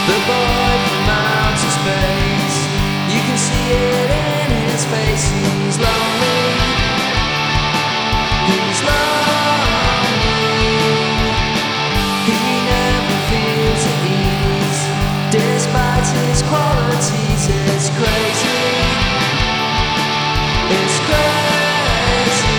The boy from outer space, you can see it in his face. He's lonely, he's lonely. He never feels at ease, despite his qualities. It's crazy, it's crazy.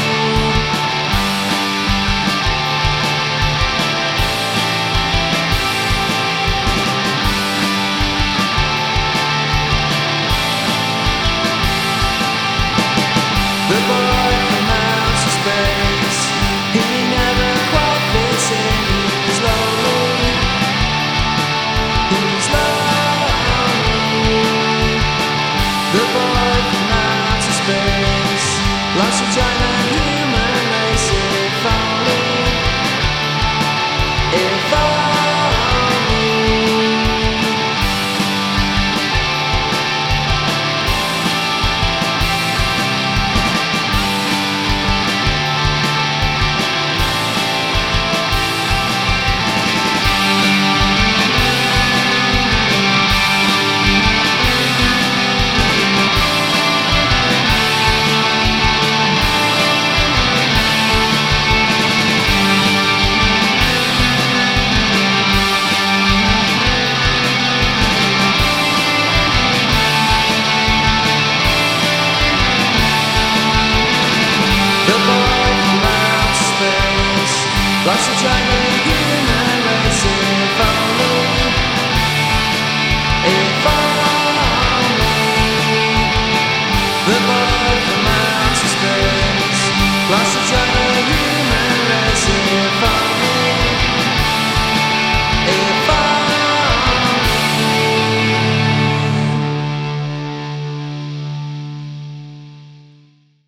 The boy from outer space, he never quite fits in. He's lonely, he's lonely. The boy from outer space loves to join the human race. If only, if only. Lots of trying